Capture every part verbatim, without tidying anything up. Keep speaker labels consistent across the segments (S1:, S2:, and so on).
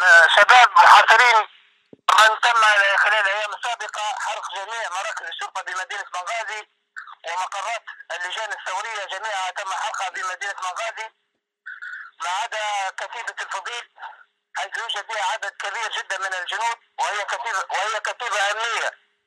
S1: شباب محاصرين من تم خلال الأيام السابقة حرق جميع مراكز الشرطة بمدينة بنغازي، ومقرات اللجان الثورية جميعها تم حرقها بمدينة بنغازي ما عدا كتيبة الفضيل، حيث يوجد فيها عدد كبير جدا من الجنود، وهي كتيبة وهي كتيبة أمنية.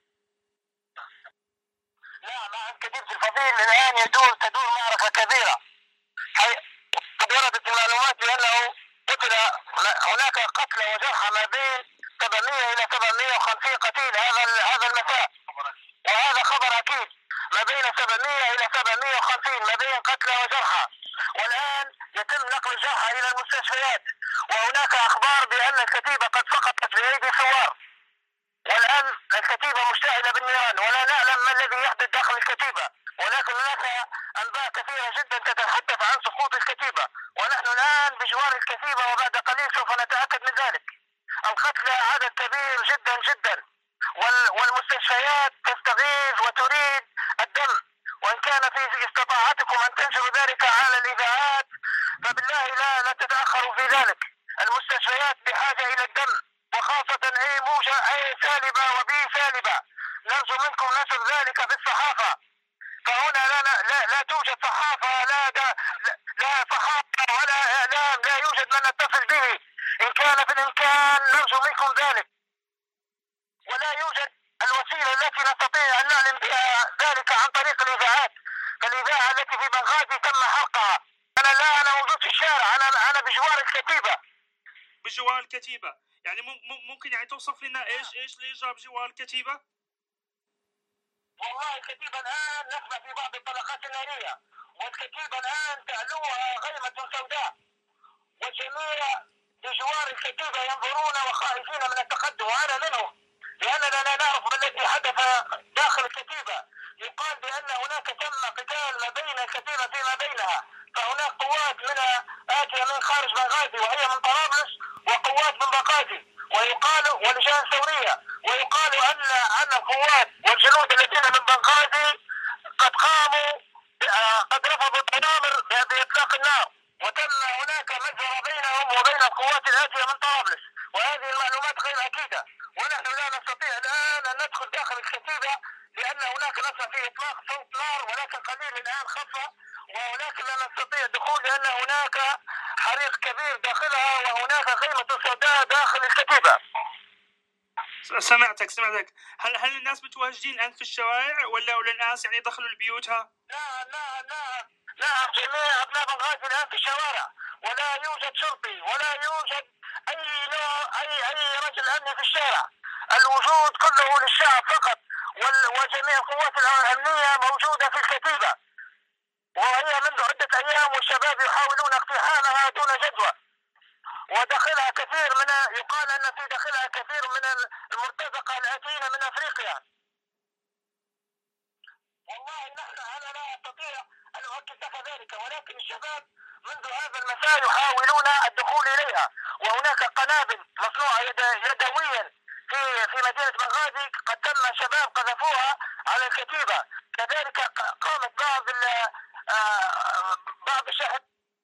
S1: نعم، مع كتيبة الفضيل الآن يدور تدور معركة كبيرة. قد وردت المعلومات بأنه قتل هناك قتلى وجرحى ما بين سبعمائة إلى سبعمائة وخمسين قتيل هذا هذا المساء، وهذا خبر أكيد. ما بين سبعمائة إلى سبعمائة وخمسين ما بين قتلى وجرحى، والآن يتم نقل الجرحى إلى المستشفيات، وهناك أخبار بأن الكتيبة قد سقطت بأيدي ثوار، والآن الكتيبة مشتعلة بالنيران، ولا نعلم ما الذي يحدث داخل الكتيبة، ولكن هناك أنباء كثيرة جدا تتحدث عن سقوط الكتيبة، ونحن الآن بجوار الكتيبة وبعد قليل سوف نتأكد من ذلك. القتلى عدد كبير جدا جدا، والمستشفيات تستغيث وتريد الدم، وإن كان في استطاعتكم أن تنشروا ذلك على الإذاعات فبالله لا لا تتأخروا في ذلك. المستشفيات بحاجة إلى الدم، وخاصة أي موجة أي سالبة وبي سالبة. نرجو منكم نشر ذلك في الصحافة، فهنا لا لا لا, لا توجد صحافة، لا لا, لا صحافة ولا إعلام، لا يوجد من نتصل به. إن كان في الإمكان نرجو منكم ذلك، ولا يوجد الوسيلة التي نستطيع أن نعلن بها ذلك عن طريق الإذاعات. فالإذاعة التي في بنغازي تم حرقها. أنا لا أنا موجود في الشارع، أنا أنا بجوار الكتيبة.
S2: بجوار الكتيبة، يعني ممكن يعني توصف لنا إيش إيش اللي جرى بجوار الكتيبة؟
S1: والله الكتيبة الآن نسمع في بعض الطلقات النارية، والكتيبة الآن تعلوها غيمة سوداء، والجميع بجوار الكتيبة ينظرون وخائفين من التقدم، وأنا منهم، لأننا لا نعرف ما الذي حدث داخل الكتيبة. يقال بأن هناك تم قتال ما بين الكتيبة فيما بينها، فهناك قوات منها آتية من خارج بنغازي وهي من طرابلس، وقوات من بنغازي، ويقال ولجان ثورية، ويقال أن أن القوات والجنود الذين من بنغازي قد قاموا قد رفضوا التنامر بإطلاق النار، وتم هناك مجزرة بينهم وبين القوات الآتية من طرابلس، وهذه المعلومات غير أكيدة. ونحن لا نستطيع الآن أن ندخل داخل الكتيبة، لأن هناك نسمع في إطلاق صوت نار، ولكن قليل الآن خفى، وهناك لا نستطيع الدخول لأن هناك حريق كبير داخلها، وهناك خيمة سوداء داخل الكتيبة.
S2: سمعتك سمعتك هل هل الناس متواجدين الآن في الشوارع، ولا ولا الناس يعني دخلوا لبيوتها؟
S1: نعم نعم نعم نعم جميع أبناء بنغازي الآن في الشوارع، ولا يوجد شرطي ولا يوجد أي نوع أي أي رجل أمني في الشارع. الوجود كله للشعب فقط، وجميع القوات الأمنية موجودة في الكتيبة، وهي منذ عدة أيام والشباب يحاولون اقتحامها دون جدوى، وداخلها كثير من يقال أن في داخلها كثير من المرتزقة الآتين من أفريقيا. والله نحن أنا لا أستطيع أن أؤكد لك ذلك، ولكن الشباب منذ هذا المساء يحاولون الدخول إليها، وهناك قنابل مصنوعة يدويا في في مدينة بنغازي قد تم شباب قذفوها على الكتيبة. كذلك قامت بعض بعض الشهداء.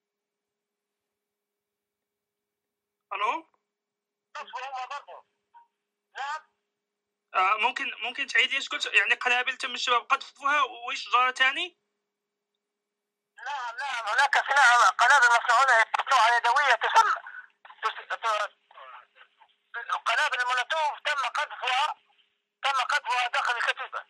S2: ألو؟
S1: قذفوهم برضه. نعم.
S2: آه ممكن ممكن تعيد ايش قلت؟ يعني قنابل تم الشباب قذفوها، وايش جرى ثاني؟
S1: نعم نعم هناك صناعة قنابل مصنوعة مصنوعة يدوية تسمى قنابل المولوتوف تم قذفها تم قذفها داخل الكتيبة.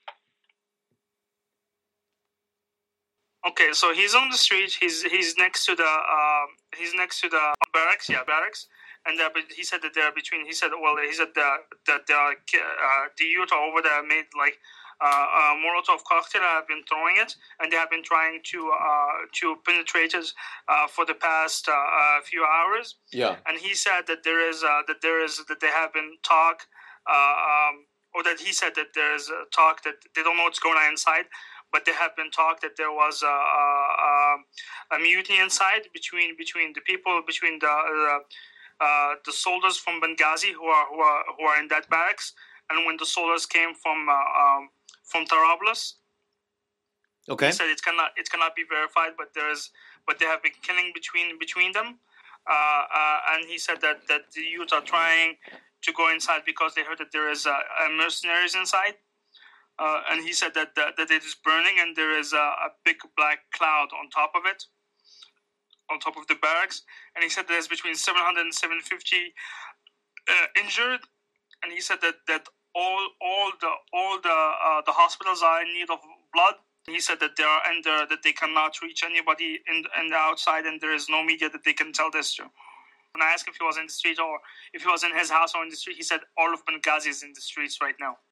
S2: Okay, so he's on the street. He's he's next to the uh, he's next to the barracks. Yeah, barracks. And uh, but he said that they're between. He said, well, he said that the the uh, the youth over there made like uh, uh, Molotov cocktail. Have been throwing it, and they have been trying to uh, to penetrate it uh, for the past uh, uh, few hours.
S3: Yeah.
S2: And he said that there is uh, that there is that they have been talk, uh, um, or that he said that there is a talk that they don't know what's going on inside. But there have been talk that there was a, a, a mutiny inside between between the people, between the uh, uh, the soldiers from Benghazi who are who are who are in that barracks, and when the soldiers came from uh, um, from Tarablos.
S3: Okay.
S2: He said it cannot it cannot be verified, but there's but there have been killing between between them. uh, uh, and he said that, that the youth are trying to go inside because they heard that there is uh, mercenaries inside. Uh, and he said that, that that it is burning and there is a, a big black cloud on top of it, on top of the barracks. And he said there's between seven hundred and seven hundred fifty uh, injured. And he said that, that all all the all the uh, the hospitals are in need of blood. He said that they are under, that they cannot reach anybody in in the outside, and there is no media that they can tell this to. When I asked if he was in the street or if he was in his house or in the street, he said all of Benghazi is in the streets right now.